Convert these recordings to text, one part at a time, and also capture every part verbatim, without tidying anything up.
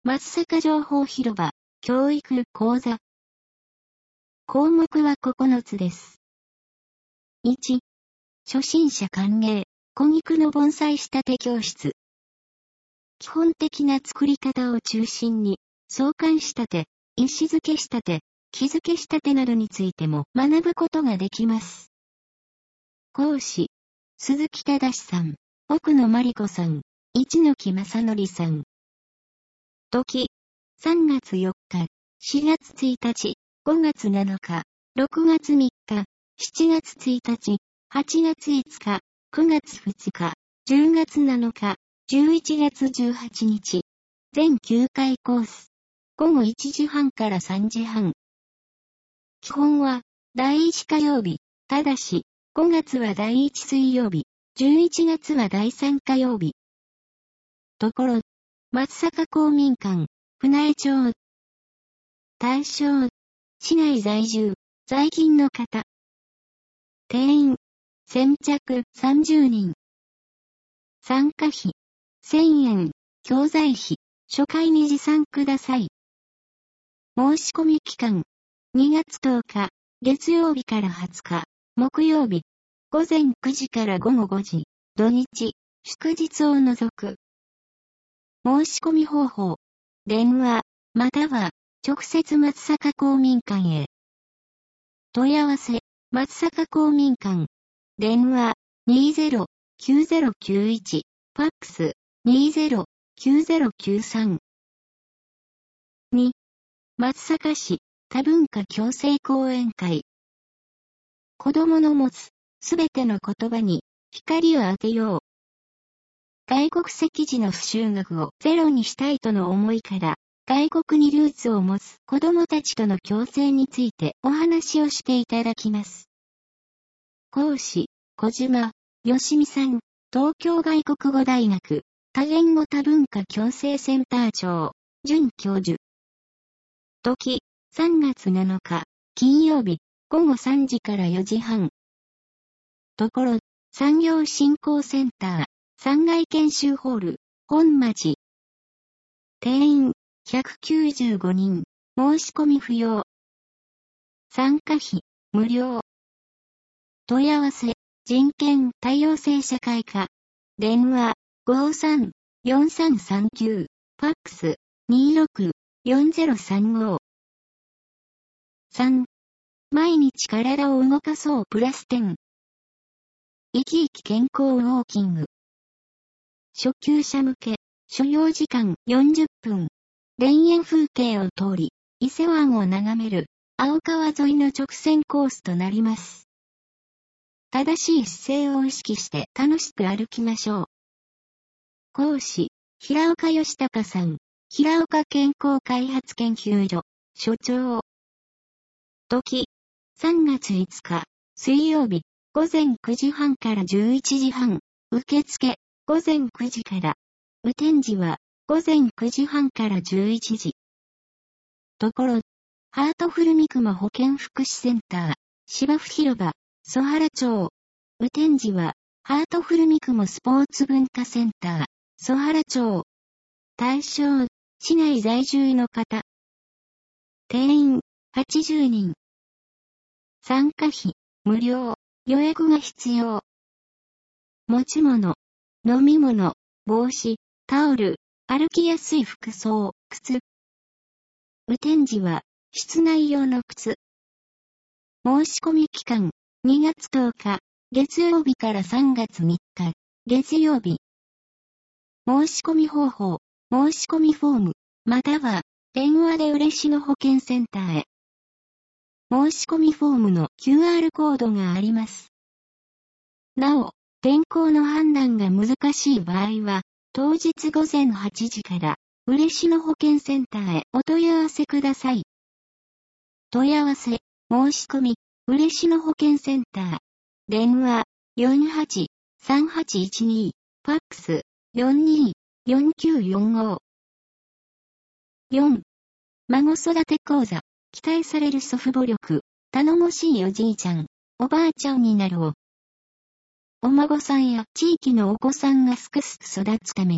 松阪情報広場、教育講座。項目はここのつです。いち、初心者歓迎、小肉の盆栽仕立て教室。基本的な作り方を中心に、草冠仕立て、石付け仕立て、木付け仕立てなどについても学ぶことができます。講師、鈴木忠さん、奥野真理子さん、一ノ木正則さん。時、さんがつよっか、しがつついたち、ごがつなのか、ろくがつみっか、しちがつついたち、はちがついつか、くがつふつか、じゅうがつなのか、じゅういちがつじゅうはちにち。全きゅうかいコース。ごごいちじはんからさんじはん。基本は、だいいち火曜日、ただし、ごがつはだいいち水曜日、じゅういちがつはだいさん火曜日。ところ、松阪公民館、船江町。対象、市内在住、在勤の方。定員、先着さんじゅうにん。参加費、せんえん、教材費、初回に持参ください。申し込み期間、にがつとおか、月曜日からはつか、木曜日、ごぜんくじからごごごじ、土日、祝日を除く。申し込み方法、電話、または、直接松阪公民館へ。問い合わせ、松阪公民館。電話、にゼロ きゅうゼロきゅういち、ファックス、にゼロ きゅうゼロきゅうさん。に、松阪市多文化共生講演会。子供の持つ、すべての言葉に、光を当てよう。外国籍時の不就学をゼロにしたいとの思いから、外国にルーツを持つ子供たちとの共生についてお話をしていただきます。講師、小島、よしみさん、東京外国語大学、多言語多文化共生センター長、准教授。時、さんがつなのか、金曜日、ごごさんじからよじはん。ところ、産業振興センター、さんがい研修ホール、本町。定員、ひゃくきゅうじゅうごにん、申し込み不要。参加費、無料。問い合わせ、人権多様性社会科。電話、ごーさん よんさんさんきゅう、ファックス、にろく よんゼロさんご。さん、毎日体を動かそうプラスじゅう。生き生き健康ウォーキング。初級者向け、所要時間よんじゅっぷん。田園風景を通り、伊勢湾を眺める、青川沿いの直線コースとなります。正しい姿勢を意識して楽しく歩きましょう。講師、平岡義孝さん、平岡健康開発研究所、所長。時、さんがついつか、水曜日、ごぜんくじはんからじゅういちじはん、受付、ごぜんくじから。雨天時は、ごぜんくじはんからじゅういちじ。ところ、ハートフル三雲保健福祉センター、芝生広場、曽原町。雨天時は、ハートフル三雲スポーツ文化センター、曽原町。対象、市内在住の方。定員、はちじゅうにん。参加費、無料、予約が必要。持ち物、飲み物、帽子、タオル、歩きやすい服装、靴。雨天時は、室内用の靴。申し込み期間、にがつとおか、月曜日からさんがつみっか、月曜日。申し込み方法、申し込みフォーム、または、電話で嬉野保健センターへ。申し込みフォームの キューアール コードがあります。なお、天候の判断が難しい場合は、当日ごぜんはちじから、嬉野保健センターへお問い合わせください。問い合わせ、申し込み、嬉野保健センター。電話、よんはち さんはちいちに、ファックス、よんにー よんきゅうよんご。よん、孫育て講座、期待される祖父母力、頼もしいおじいちゃん、おばあちゃんになろう。お孫さんや地域のお子さんがすくすく育つために、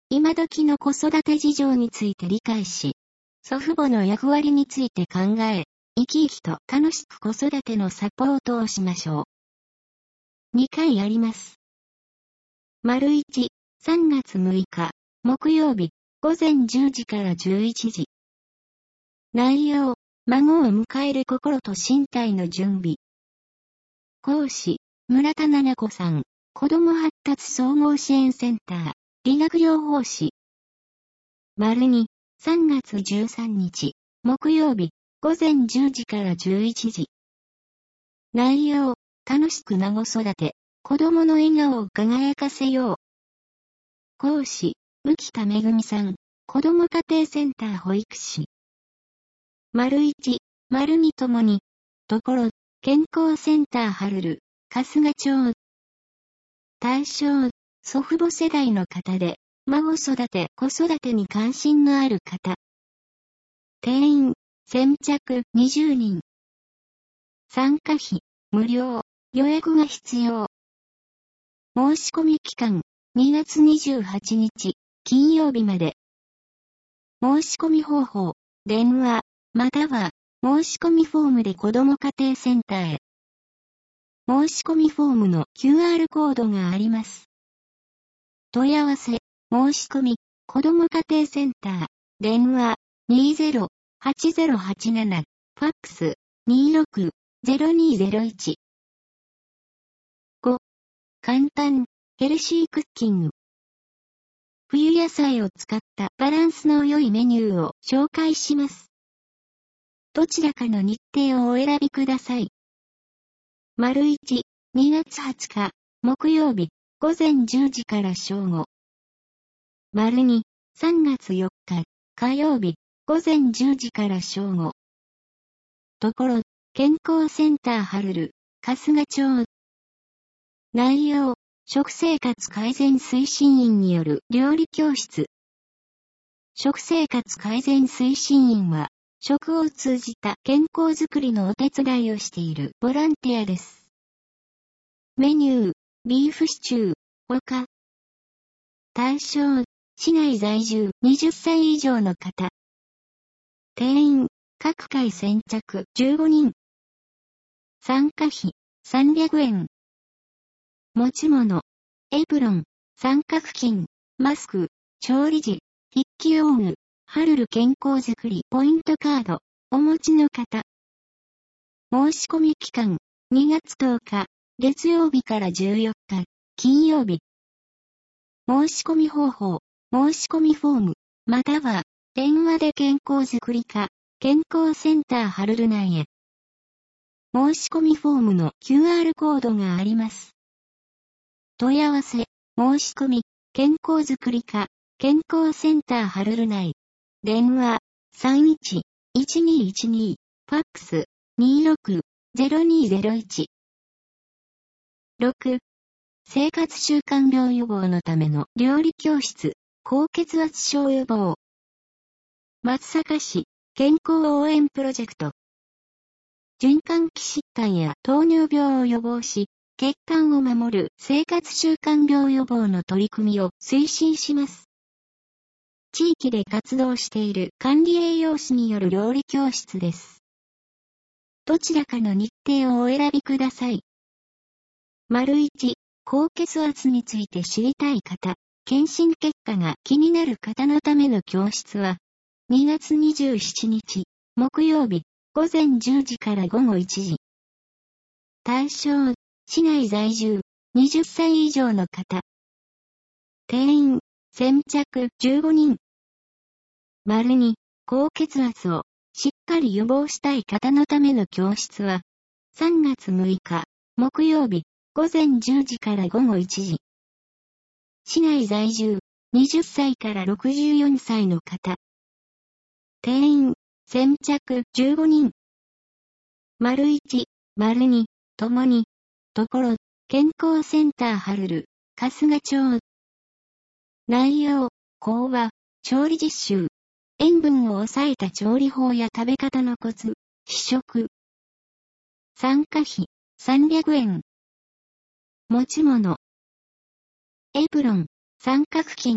今時の子育て事情について理解し、祖父母の役割について考え、生き生きと楽しく子育てのサポートをしましょう。にかいあります。丸いち、さんがつむいか、木曜日、ごぜんじゅうじからじゅういちじ。内容、孫を迎える心と身体の準備。講師、村田奈々子さん、子ども発達総合支援センター、理学療法士。丸に、さんがつじゅうさんにち、木曜日、ごぜんじゅうじからじゅういちじ。内容、楽しく孫育て、子供の笑顔を輝かせよう。講師、浮田めぐみさん、子ども家庭センター保育士。丸いち、丸にともに、ところ、健康センターはるる、春日町。対象、祖父母世代の方で、孫育て、子育てに関心のある方。定員、先着にじゅうにん。参加費、無料、予約が必要。申し込み期間、にがつにじゅうはちにち、金曜日まで。申し込み方法、電話、または、申し込みフォームで子ども家庭センターへ。申し込みフォームの キューアール コードがあります。問い合わせ、申し込み、子ども家庭センター、電話、にじゅう はちゼロはちなな、ファックス、にじゅうろく ゼロにゼロいち。ご. 簡単、ヘルシークッキング。冬野菜を使ったバランスの良いメニューを紹介します。どちらかの日程をお選びください。丸いち、にがつはつか、木曜日、ごぜんじゅうじから正午。丸に、さんがつよっか、火曜日、ごぜんじゅうじから正午。ところ、健康センターはるる、春日町。内容、食生活改善推進員による料理教室。食生活改善推進員は、食を通じた健康づくりのお手伝いをしているボランティアです。メニュー、ビーフシチュー、他。対象、市内在住はたち以上の方。定員、各回先着じゅうごにん。参加費、さんびゃくえん。持ち物、エプロン、三角巾、マスク、調理時、筆記用具、はるる健康づくりポイントカード、お持ちの方。申し込み期間、にがつとおか、月曜日からじゅうよっか、金曜日。申し込み方法、申し込みフォーム、または、電話で健康づくり課、健康センターはるる内へ。申し込みフォームの キューアール コードがあります。問い合わせ、申し込み、健康づくり課、健康センターはるる内。電話、さんいち いちにいちに、ファックス、にじゅうろく ゼロにゼロいち。ろく. 生活習慣病予防のための料理教室、高血圧症予防。松阪市、健康応援プロジェクト。循環器疾患や糖尿病を予防し、血管を守る生活習慣病予防の取り組みを推進します。地域で活動している管理栄養士による料理教室です。どちらかの日程をお選びください。丸いち、高血圧について知りたい方、検診結果が気になる方のための教室は、にがつにじゅうしちにち、木曜日、ごぜんじゅうじからごごいちじ。対象、市内在住はたち以上の方。定員、先着じゅうごにん。丸に、高血圧をしっかり予防したい方のための教室は、さんがつむいか、木曜日、ごぜんじゅうじからごごいちじ。市内在住はたちからろくじゅうよんさいの方。定員、先着じゅうごにん。丸いち、丸に、ともに、ところ、健康センターはるる、春日町。内容、講話、調理実習。塩分を抑えた調理法や食べ方のコツ、試食。参加費、さんびゃくえん。持ち物。エプロン、三角巾、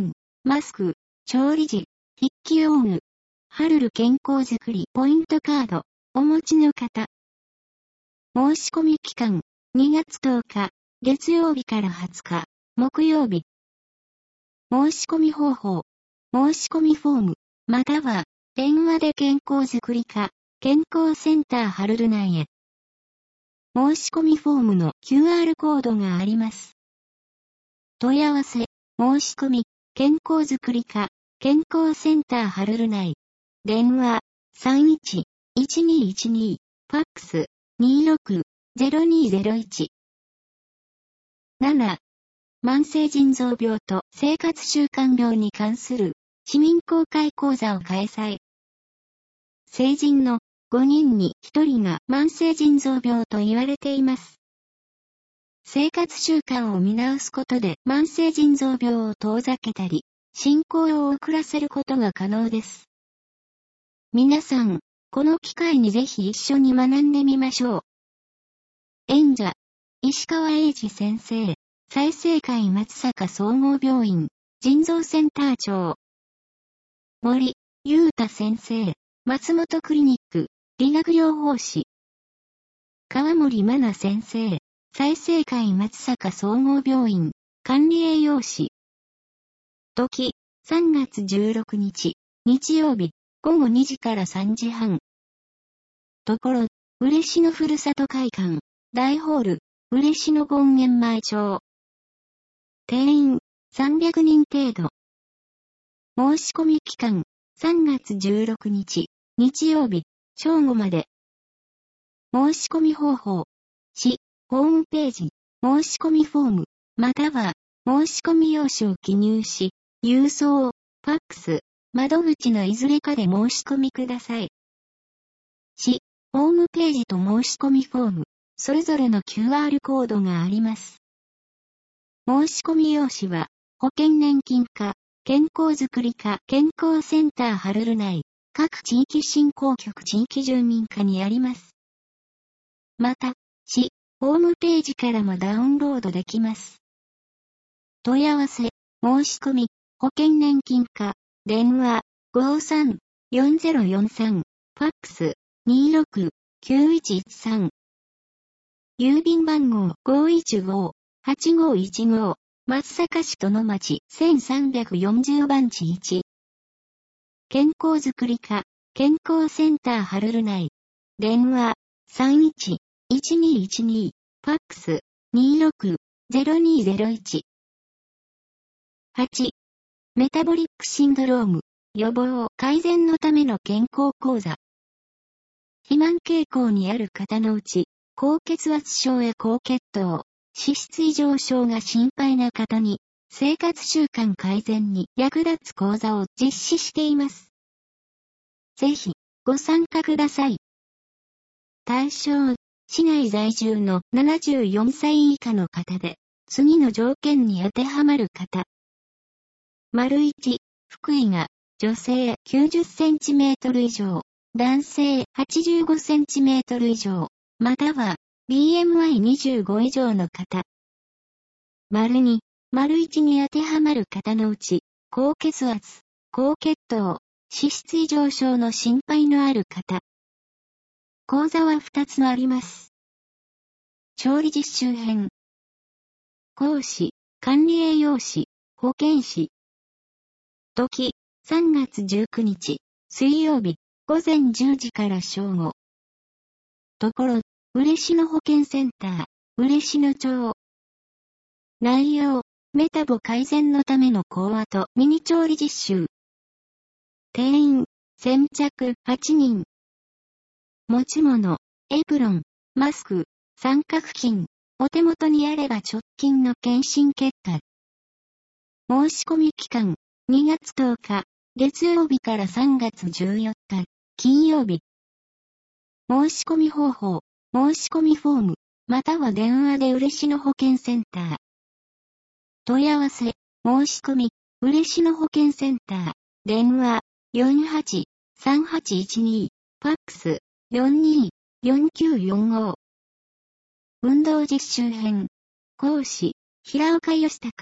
マスク、調理時、筆記用具、ハルル健康づくりポイントカード、お持ちの方。申し込み期間、にがつとおか、月曜日からはつか、木曜日。申し込み方法、申し込みフォーム、または、電話で健康づくり課、健康センターハルル内へ。申し込みフォームの キューアール コードがあります。問い合わせ、申し込み、健康づくり課、健康センターハルル内。電話、さんいちいちにいちに、ファックス、にーろくゼロにーゼロいち。なな. 慢性腎臓病と生活習慣病に関する市民公開講座を開催。成人のごにんにひとりが慢性腎臓病と言われています。生活習慣を見直すことで慢性腎臓病を遠ざけたり、進行を遅らせることが可能です。皆さん、この機会にぜひ一緒に学んでみましょう。演者、石川英二先生、済生会松阪総合病院、腎臓センター長。森裕太先生、松本クリニック、理学療法士。川森真奈先生、済生会松阪総合病院、管理栄養士。時、さんがつじゅうろくにち、日曜日、ごごにじからさんじはん。ところ、嬉野ふるさと会館、大ホール、嬉野権現前町。定員、さんびゃくにん程度。申し込み期間、さんがつじゅうろくにち、日曜日、正午まで。申し込み方法。市、ホームページ、申し込みフォーム、または、申し込み用紙を記入し、郵送、ファックス、窓口のいずれかで申し込みください。市、ホームページと申し込みフォーム、それぞれの キューアール コードがあります。申し込み用紙は、保険年金課、健康づくり課、健康センターハルル内、各地域振興局地域住民課にあります。また、市、ホームページからもダウンロードできます。問い合わせ、申し込み、保険年金課、電話、ごーさんよんゼロよんさん、ファックス、にーろくきゅういちいちさん。郵便番号 ごーいちごーはちごーいちごー、松阪市殿町せんさんびゃくよんじゅうばんちいち。健康づくり課、健康センターハルル内。電話、さんいちいちにいちに、ファックス、にーろくゼロにーゼロいち。はち. メタボリックシンドローム、予防、改善のための健康講座。肥満傾向にある方のうち、高血圧症や高血糖、脂質異常症が心配な方に、生活習慣改善に役立つ講座を実施しています。ぜひ、ご参加ください。対象、市内在住のななじゅうよんさい以下の方で、次の条件に当てはまる方。丸いち、腹囲が、女性きゅうじゅっセンチメートル以上、男性はちじゅうごセンチメートル以上、または ビーエムアイにじゅうご 以上の方。丸に、丸いちに当てはまる方のうち、高血圧、高血糖、脂質異常症の心配のある方。講座はふたつあります。調理実習編。講師、管理栄養士、保健師。時、さんがつじゅうくにち、水曜日、ごぜんじゅうじから正午。ところ、嬉野保健センター、嬉野町。内容、メタボ改善のための講話とミニ調理実習。定員、先着はちにん。持ち物、エプロン、マスク、三角巾、お手元にあれば直近の検診結果。申し込み期間、にがつとおか、月曜日からさんがつじゅうよっか、金曜日。申し込み方法、申し込みフォーム、または電話で嬉野保健センター。問い合わせ、申し込み、嬉野保健センター、電話、よんはちさんはちいちに、ファックス、よんにーよんきゅうよんご。運動実習編。講師、平岡義孝、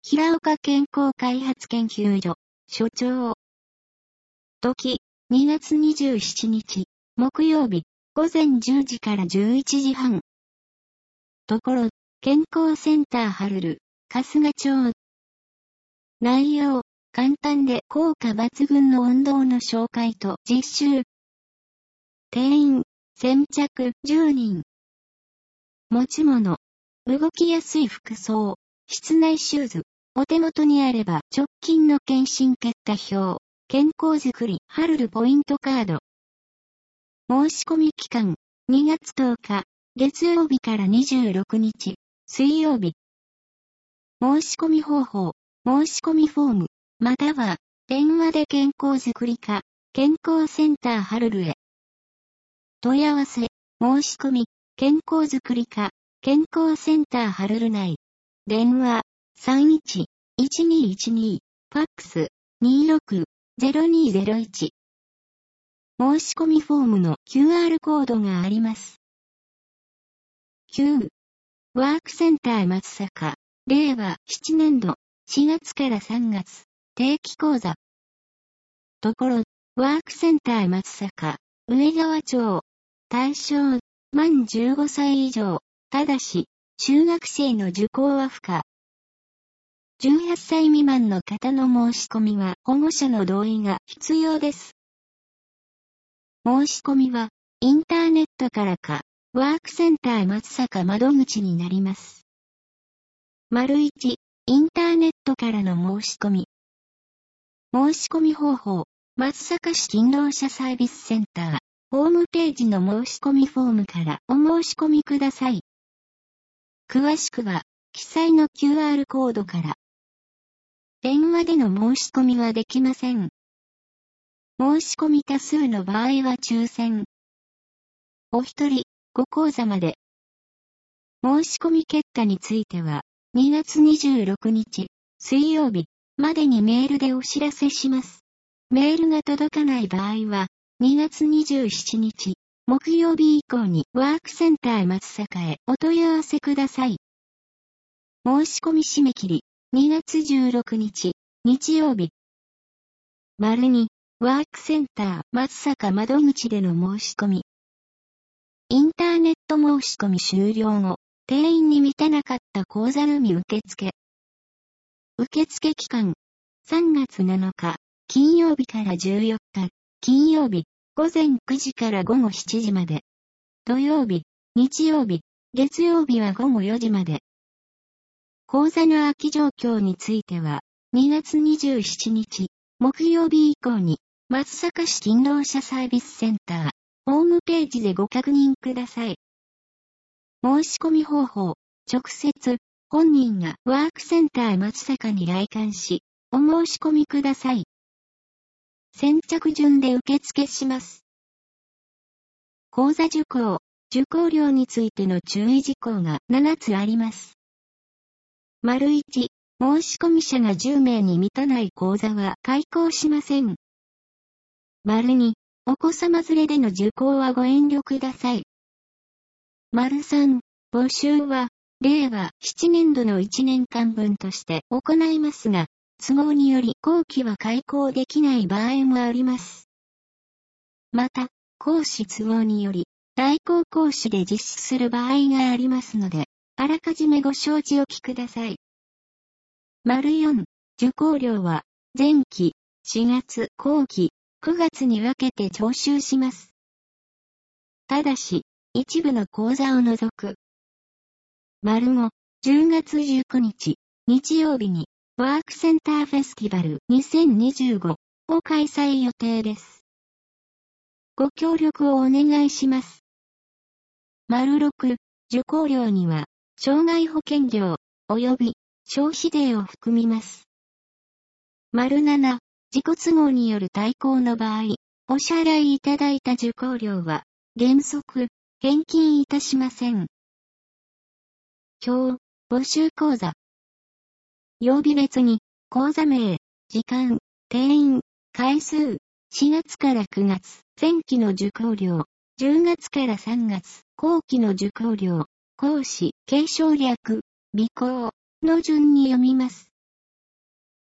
平岡健康開発研究所、所長。時、にがつにじゅうしちにち、木曜日、ごぜんじゅうじからじゅういちじはん。ところ、健康センターハルル、春日町。内容、簡単で効果抜群の運動の紹介と実習。定員、先着じゅうにん。持ち物、動きやすい服装、室内シューズ、お手元にあれば直近の検診結果表、健康づくり、ハルルポイントカード。申し込み期間、にがつとおか、月曜日からにじゅうろくにち、水曜日。申し込み方法、申し込みフォーム、または、電話で健康づくり課、健康センターハルルへ。問い合わせ、申し込み、健康づくり課、健康センターハルル内。電話、さんいちいちにいちに、ファックス、にろくゼロにゼロいち。申し込みフォームの キューアール コードがあります。きゅう. ワークセンター松阪、れいわななねんど、しがつからさんがつ、定期講座。ところ、ワークセンター松阪、上川町。対象、満じゅうごさい以上、ただし、中学生の受講は不可。じゅうはっさい未満の方の申し込みは保護者の同意が必要です。申し込みは、インターネットからか、ワークセンター松阪窓口になります。丸いち、インターネットからの申し込み。申し込み方法、松阪市勤労者サービスセンター、ホームページの申し込みフォームからお申し込みください。詳しくは、記載の キューアール コードから。電話での申し込みはできません。申し込み多数の場合は抽選。お一人、ご講座まで。申し込み結果については、にがつにじゅうろくにち、水曜日までにメールでお知らせします。メールが届かない場合は、にがつにじゅうしちにち、木曜日以降にワークセンター松阪へお問い合わせください。申し込み締め切り、にがつじゅうろくにち、日曜日。丸に、ワークセンター松阪窓口での申し込み。インターネット申し込み終了後、定員に満たなかった講座のみ受付。受付期間、さんがつなのか、金曜日からじゅうよっか、金曜日、ごぜんくじからごごしちじまで。土曜日、日曜日、月曜日はごごよじまで。講座の空き状況については、にがつにじゅうしちにち、木曜日以降に、松阪市勤労者サービスセンター、ホームページでご確認ください。申し込み方法、直接、本人がワークセンター松阪に来館し、お申し込みください。先着順で受付します。講座受講、受講料についての注意事項がななつあります。丸いち、申し込み者がじゅうめいに満たない講座は開講しません。丸に、お子様連れでの受講はご遠慮ください。丸さん、募集は、れいわななねんどのいちねんかんぶんとして行いますが、都合により後期は開講できない場合もあります。また、講師都合により、代行講師で実施する場合がありますので、あらかじめご承知おきください。丸よん、受講料は、前期、しがつ、後期、くがつに分けて徴収します。ただし、一部の講座を除く。丸ご、じゅうがつじゅうくにち、日曜日に、ワークセンターフェスティバルにせんにじゅうごを開催予定です。ご協力をお願いします。丸ろく、受講料には、障害保険料、及び消費税を含みます。丸なな、自己都合による退校の場合、お支払いいただいた受講料は、原則、返金いたしません。表、募集講座。曜日別に、講座名、時間、定員、回数、しがつからくがつ、前期の受講料、じゅうがつからさんがつ、後期の受講料、講師、継承略、備考の順に読みます。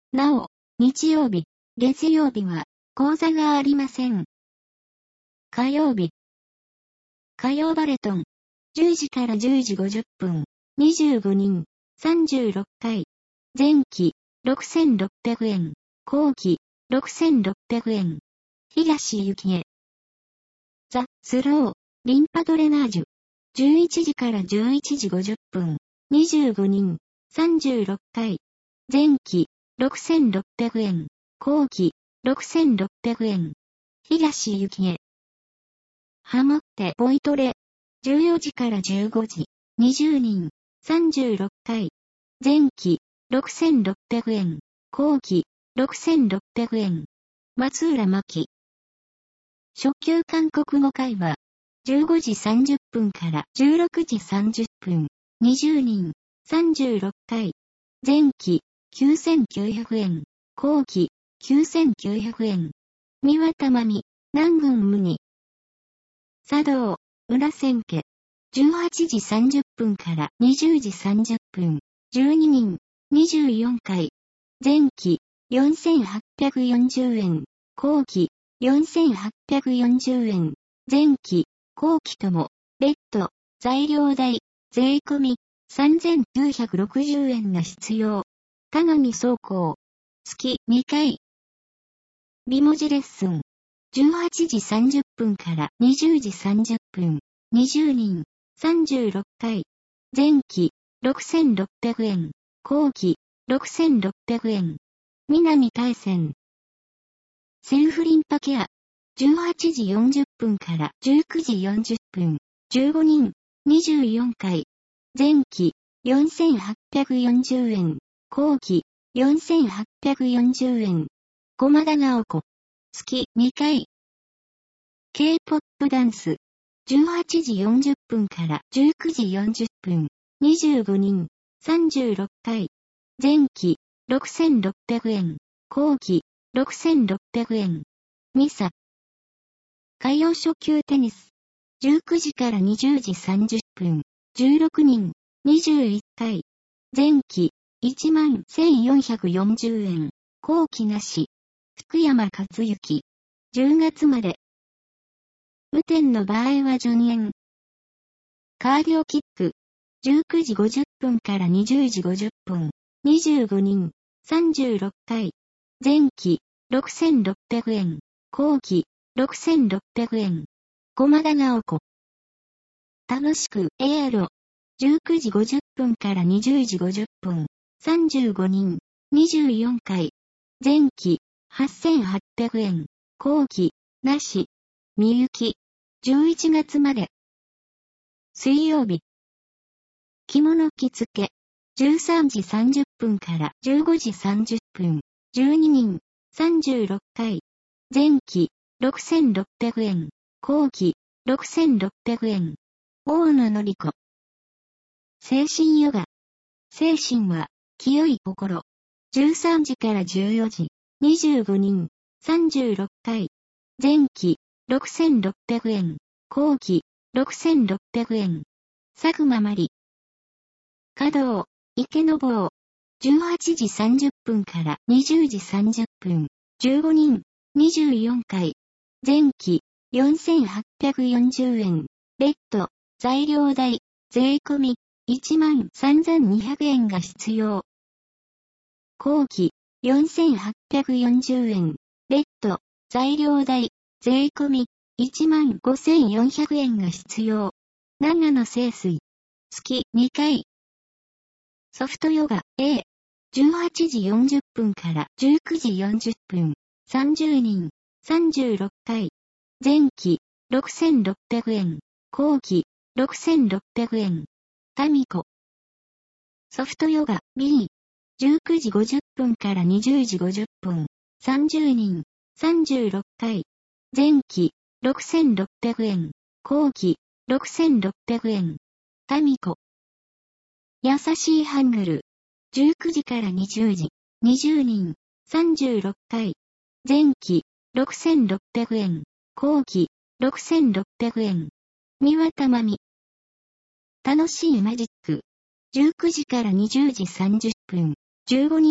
なお、日曜日、月曜日は、講座がありません。火曜日。火曜バレトン。じゅうじからじゅうじごじゅっぷん。にじゅうごにん。さんじゅうろっかい。前期、ろくせんろっぴゃくえん。後期、ろくせんろっぴゃくえん。東幸恵。ザ・スロー、リンパドレナージュ。じゅういちじからじゅういちじごじゅっぷん。にじゅうごにん。さんじゅうろっかい。前期、ろくせんろっぴゃくえん。後期、ろくせんろっぴゃくえん。東幸恵。ハモってボイトレ。じゅうよじからじゅうごじ。にじゅうにん。さんじゅうろっかい。前期、ろくせんろっぴゃくえん。後期、ろくせんろっぴゃくえん。松浦真希。初級韓国語会話。じゅうごじさんじゅっぷんからじゅうろくじさんじゅっぷん。にじゅうにん。さんじゅうろっかい。前期、きゅうせんきゅうひゃくえん。後期、きゅうせんきゅうひゃくえん。三輪珠美、南郡無二。茶道、裏千家。じゅうはちじさんじゅっぷんからにじゅうじさんじゅっぷん。じゅうににん。にじゅうよんかい。前期、よんせんはっぴゃくよんじゅうえん。後期、よんせんはっぴゃくよんじゅうえん。前期、後期とも、別途、材料代、税込み、さんぜんきゅうひゃくろくじゅうえんが必要。田上総工。月にかい。美文字レッスン。じゅうはちじさんじゅっぷんからにじゅうじさんじゅっぷん。にじゅうにん。さんじゅうろっかい。前期、ろくせんろっぴゃくえん。後期、ろくせんろっぴゃくえん。南大山。セルフリンパケア。じゅうはちじよんじゅっぷんからじゅうくじよんじゅっぷん。じゅうごにん。にじゅうよんかい。前期、よんせんはっぴゃくよんじゅうえん。後期、よんせんはっぴゃくよんじゅうえん。駒田直子。月にかい。K-ポップ ダンス。じゅうはちじよんじゅっぷんからじゅうくじよんじゅっぷん。にじゅうごにん。さんじゅうろっかい。前期、ろくせんろっぴゃくえん。後期、ろくせんろっぴゃくえん。ミサ。歌謡初級テニス。じゅうくじからにじゅうじさんじゅっぷん。じゅうろくにん。にじゅういっかい。前期、いちまんせんよんひゃくよんじゅうえん。後期なし。福山克之。じゅうがつまで。雨天の場合は順延。カーディオキック。じゅうくじごじゅっぷんからにじゅうじごじゅっぷん。にじゅうごにん。さんじゅうろっかい。前期、ろくせんろっぴゃくえん。後期、ろくせんろっぴゃくえん。駒田直子。楽しくエアロ。じゅうくじごじゅっぷんからにじゅうじごじゅっぷん。さんじゅうごにん。にじゅうよんかい。前期、はっせんはっぴゃくえん。後期、なし。みゆき。じゅういちがつまで。水曜日。着物着付け。じゅうさんじさんじゅっぷんからじゅうごじさんじゅっぷん。じゅうににん。さんじゅうろっかい。前期、ろくせんろっぴゃくえん。後期、ろくせんろっぴゃくえん。大野のり子。精神ヨガ。精神は、清い心。じゅうさんじからじゅうよじ。にじゅうごにん。さんじゅうろっかい。前期、ろくせんろっぴゃくえん。後期、ろくせんろっぴゃくえん。佐久間まり。華道、池坊。じゅうはちじさんじゅっぷんからにじゅうじさんじゅっぷん。じゅうごにん。にじゅうよんかい。前期、よんせんはっぴゃくよんじゅうえん。別途、材料代、税込み、いちまんさんぜんにひゃくえんが必要。後期、よんせんはっぴゃくよんじゅうえん。別途、材料代、税込み、いちまんごせんよんひゃくえんが必要。長野清水。月にかい。ソフトヨガ A。じゅうはちじよんじゅっぷんからじゅうくじよんじゅっぷん。さんじゅうにん。さんじゅうろっかい。前期、ろくせんろっぴゃくえん。後期、ろくせんろっぴゃくえん。タミコ。ソフトヨガ B。じゅうくじごじゅっぷんからにじゅうじごじゅっぷん。さんじゅうにん。さんじゅうろっかい。前期、ろくせんろっぴゃくえん。後期、ろくせんろっぴゃくえん。タミコ。優しいハングル。じゅうくじからにじゅうじ。にじゅうにん。さんじゅうろっかい。前期、ろくせんろっぴゃくえん。後期、ろくせんろっぴゃくえん。三輪珠美。楽しいマジック。じゅうくじからにじゅうじさんじゅっぷん。じゅうごにん。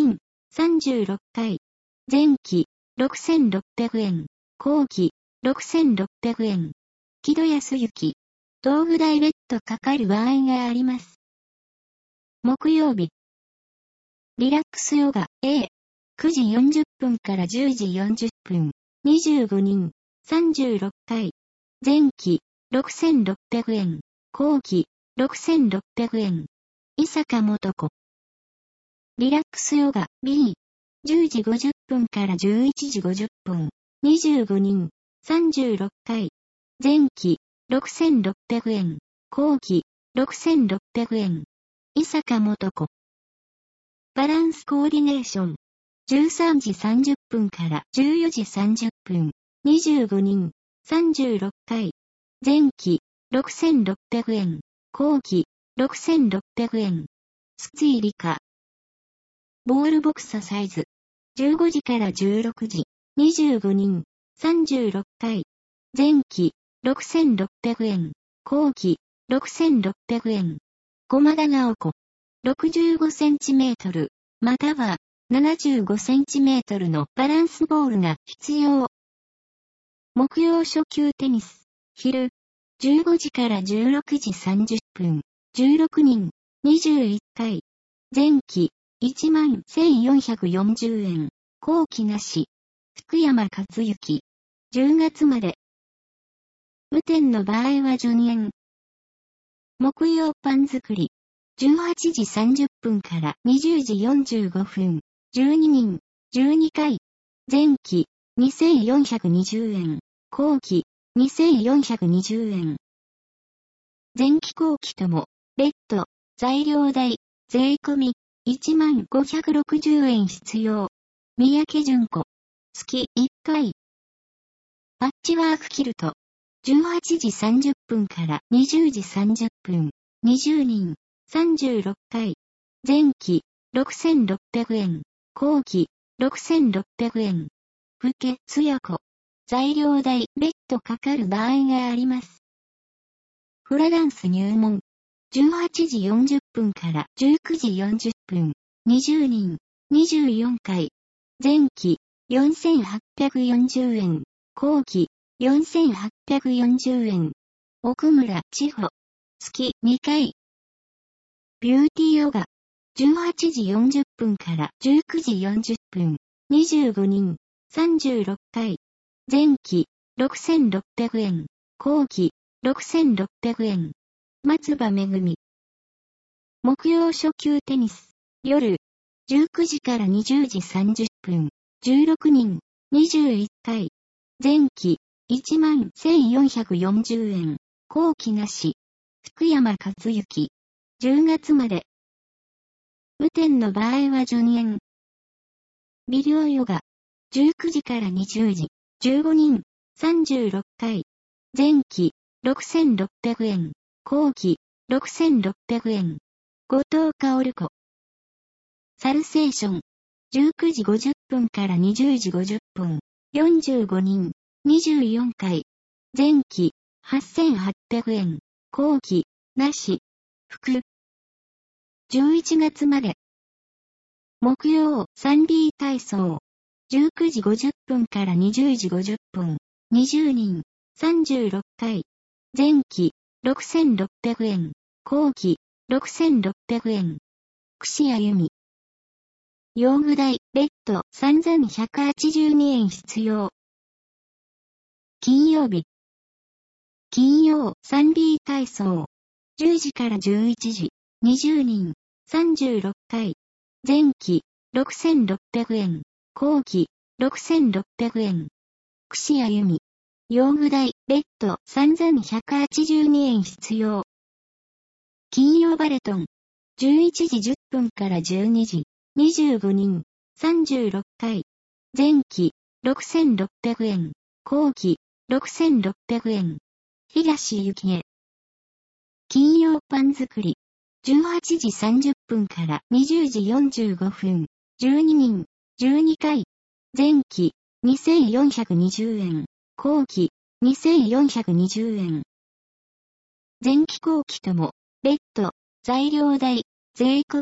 さんじゅうろっかい。前期、ろくせんろっぴゃくえん。後期、ろくせんろっぴゃくえん。木戸康之。道具代別途かかる場合があります。木曜日。リラックスヨガ A。くじよんじゅっぷんからじゅうじよんじゅっぷん。にじゅうごにん。さんじゅうろっかい。前期、ろくせんろっぴゃくえん。後期、ろくせんろっぴゃくえん。伊坂元子。リラックスヨガ B。じゅうじごじゅっぷんからじゅういちじごじゅっぷん。にじゅうごにん。さんじゅうろっかい。前期、ろくせんろっぴゃくえん。後期、ろくせんろっぴゃくえん。伊坂元子。バランスコーディネーション。じゅうさんじさんじゅっぷんからじゅうよじさんじゅっぷん。にじゅうごにん。さんじゅうろっかい。前期、ろくせんろっぴゃくえん。後期、ろくせんろっぴゃくえん。筒井理香。ボールボクササイズ。じゅうごじからじゅうろくじ。にじゅうごにん。さんじゅうろっかい。前期、ろくせんろっぴゃくえん。後期、ろくせんろっぴゃくえん。駒田直子。ろくじゅうごセンチメートル、またはななじゅうごセンチメートルのバランスボールが必要。木曜初級テニス。昼、じゅうごじからじゅうろくじさんじゅっぷん。じゅうろくにん、にじゅういっかい。前期、いちまんせんよんひゃくよんじゅうえん。後期なし。福山克之。じゅうがつまで。雨天の場合は順延。木曜パン作り。じゅうはちじさんじゅっぷんからにじゅうじよんじゅうごふん。じゅうににん、じゅうにかい。前期、にせんよんひゃくにじゅうえん。後期、にせんよんひゃくにじゅうえん。前期後期とも、別途、材料代、税込み、いちまんごひゃくろくじゅうえん必要。三宅純子。月いっかい。パッチワークキルト。じゅうはちじさんじゅっぷんからにじゅうじさんじゅっぷん。にじゅうにん。さんじゅうろっかい。前期、ろくせんろっぴゃくえん。後期、ろくせんろっぴゃくえん。ふけ、つやこ。材料代、別途かかる場合があります。フラダンス入門。じゅうはちじよんじゅっぷんからじゅうくじよんじゅっぷん。にじゅうにん。にじゅうよんかい。前期、よんせんはっぴゃくよんじゅうえん。後期、よんせんはっぴゃくよんじゅうえん。奥村千穂。月にかい。ビューティーヨガ。じゅうはちじよんじゅっぷんからじゅうくじよんじゅっぷん。にじゅうごにん。さんじゅうろっかい。前期、ろくせんろっぴゃくえん。後期、ろくせんろっぴゃくえん。松葉めぐみ。木曜初級テニス。夜、じゅうくじからにじゅうじさんじゅっぷん。じゅうろくにん。にじゅういっかい。前期、いちまんせんよんひゃくよんじゅうえん。後期なし。福山克之。じゅうがつまで。雨天の場合は順延。微量ヨガ。じゅうくじからにじゅうじ。じゅうごにん。さんじゅうろっかい。前期、ろくせんろっぴゃくえん。後期、ろくせんろっぴゃくえん。後藤薫子。サルセーション。じゅうくじごじゅっぷんからにじゅうじごじゅっぷん。よんじゅうごにん。にじゅうよんかい。前期、はっせんはっぴゃくえん。後期、なし。服。じゅういちがつまで。木曜 スリービー 体操。じゅうくじごじゅっぷんからにじゅうじごじゅっぷん。にじゅうにん。さんじゅうろっかい。前期、ろくせんろっぴゃくえん。後期、ろくせんろっぴゃくえん。串谷由美。用具代、別途さんぜんひゃくはちじゅうにえん必要。金曜日。金曜 スリービー 体操。じゅうじからじゅういちじ。にじゅうにん。さんじゅうろっかい。前期、ろくせんろっぴゃくえん。後期、ろくせんろっぴゃくえん。串谷由美。用具代、別途さんぜんひゃくはちじゅうにえん必要。金曜バレトン。じゅういちじじゅっぷんからじゅうにじ。にじゅうごにん。さんじゅうろっかい。前期、ろくせんろっぴゃくえん。後期、ろくせんろっぴゃくえん。東幸恵。金曜パン作り。じゅうはちじさんじゅっぷんからにじゅうじよんじゅうごふん。じゅうににん。じゅうにかい。前期、にせんよんひゃくにじゅうえん。後期、にせんよんひゃくにじゅうえん。前期後期とも、別途、材料代、税込み、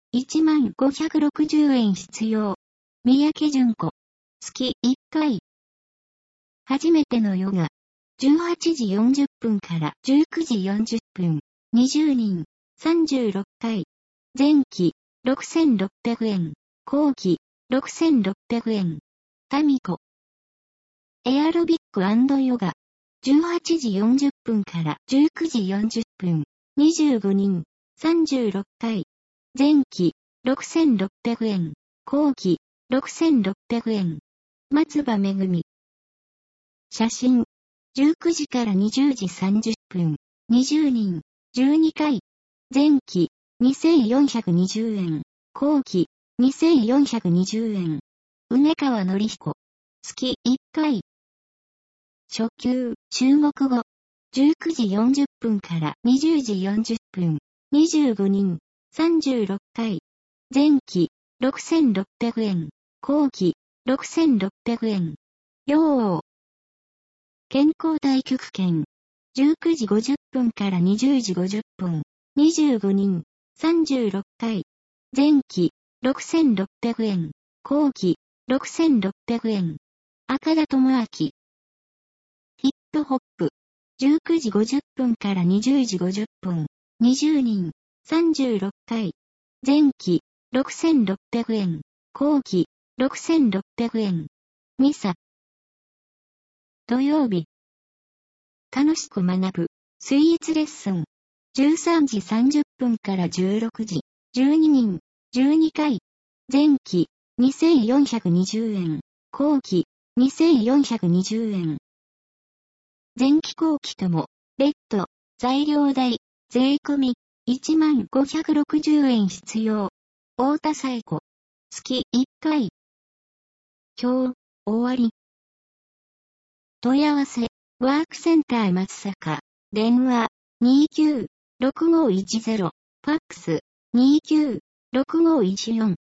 いちまんごひゃくろくじゅうえん必要。三宅淳子。月いっかい。初めてのヨガ。じゅうはちじよんじゅっぷんからじゅうくじよんじゅっぷん。にじゅうにん。さんじゅうろっかい。前期ろくせんろっぴゃくえん。後期ろくせんろっぴゃくえん。タミコ。エアロビック&ヨガ。じゅうはちじよんじゅっぷんからじゅうくじよんじゅっぷん。にじゅうごにん。さんじゅうろっかい。前期ろくせんろっぴゃくえん。後期ろくせんろっぴゃくえん。松葉めぐみ。写真。じゅうくじからにじゅうじさんじゅっぷん。にじゅうにん。じゅうにかい。前期にせんよんひゃくにじゅうえん。後期にせんよんひゃくにじゅうえん。梅川典彦。月いっかい。初級、中国語。じゅうくじよんじゅっぷんからにじゅうじよんじゅっぷん。にじゅうごにん。さんじゅうろっかい。前期ろくせんろっぴゃくえん。後期ろくせんろっぴゃくえん。よー。健康太極拳。じゅうくじごじゅっぷんからにじゅうじごじゅっぷん。にじゅうごにん。さんじゅうろっかい。前期ろくせんろっぴゃくえん。後期ろくせんろっぴゃくえん。赤田智明。ヒップホップ。じゅうくじごじゅっぷんからにじゅうじごじゅっぷん。にじゅうにん。さんじゅうろっかい。前期ろくせんろっぴゃくえん。後期ろくせんろっぴゃくえん。ミサ。土曜日。楽しく学ぶ。スイーツレッスン。じゅうさんじさんじゅっぷんからじゅうろくじ。じゅうににん。じゅうにかい。前期にせんよんひゃくにじゅうえん。後期にせんよんひゃくにじゅうえん。前期後期とも、別途、材料代、税込み、いちまんごひゃくろくじゅうえん必要。太田彩子。月いっかい。今日、終わり。問い合わせ、ワークセンター松坂。電話、にきゅうろくごいちゼロ。ファックス、にきゅうろくごいちよん。